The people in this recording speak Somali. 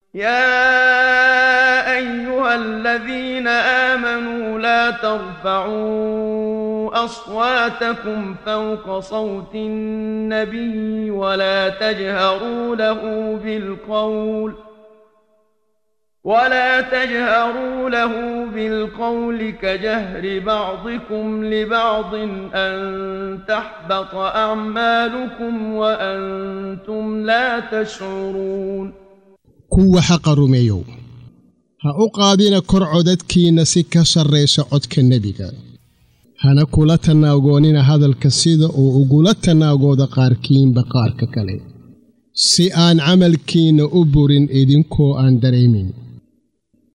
يا أيها الذين آمنوا لا ترفعوا أصواتكم فوق صوت النبي ولا تجهروا له بالقول كجهر بعضكم لبعض أن تحبط أعمالكم وأنتم لا تشعرون kuwa xaqa rumeeyow ha u qaadina kor codadkiina si ka sarreysa codka nebiga hana kula tanaagoonina hadalka sida uu ugula tanaagooda qaarkiinba qaarka kale si aan camalkiina u burin idinkoo aan dareemin